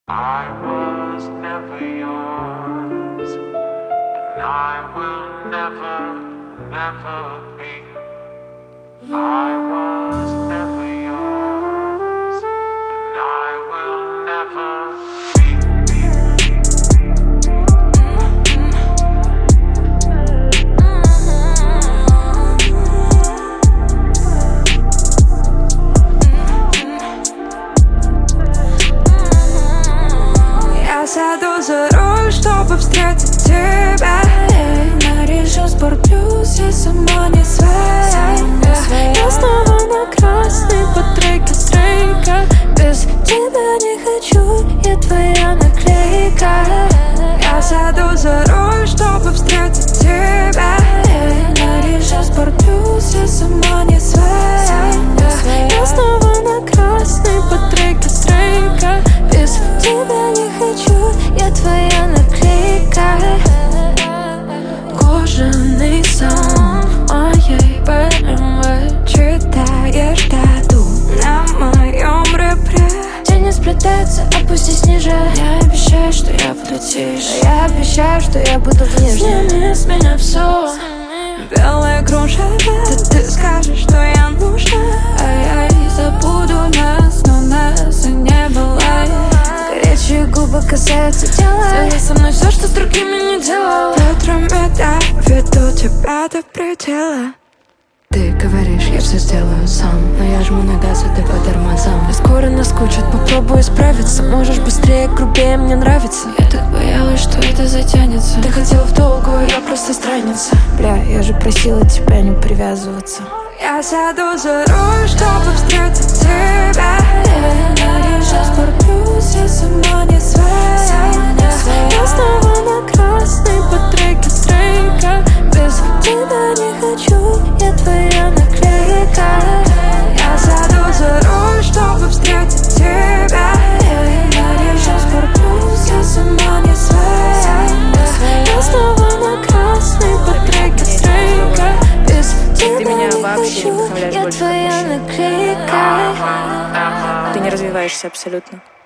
I was never yours, and I will never be. I was never yours, and I will never be. Я сяду за руль, чтобы встретить тебя. На Рижу Спорт Плюс, я сама не своя. Я снова на красной по треке стрейка. Без тебя не хочу, я твоя наклейка. Я сяду за руль, чтобы встретить тебя. На Рижу Спорт Плюс, я сама не своя. Я снова на красной по треке стрейка. Без тебя не хочу, я твоя наклейка. Кожаный сон моей БМВ. Читаешь тату на моем ребре. День не сплетается, опустись ниже. Я обещаю, что я буду тише. Я обещаю, что я буду ближе. Сними с меня все. Белая кружева. Ты скажешь, что я нужна, а я и забуду нас, но нас и не было. Горячие губы касаются тела. Сделай со мной все, что с другими не делал. Ветрами доведу тебя до предела. Ты говоришь, я все сделаю сам, но я жму на газ, а ты по тормозам. Я скоро наскучит, попробую справиться. Можешь быстрее, грубее, мне нравится. Я так боялась, что это затянется. Ты хотела в долгую, я просто странница. Бля, я же просила тебя не привязываться. Я сяду за руль, чтобы встретить тебя. На Рижу Спорт Плюс, я сама не своя. Я снова на красной по треке стрейка. Без тебя не хочу, я твоя наклейка. Я сяду за руль, чтобы встретить тебя. На Рижу Спорт Плюс, я сама не своя. Я снова на красной по треке стрейка. Без тебя не хочу, я твоя наклейка. Ты не развиваешься абсолютно.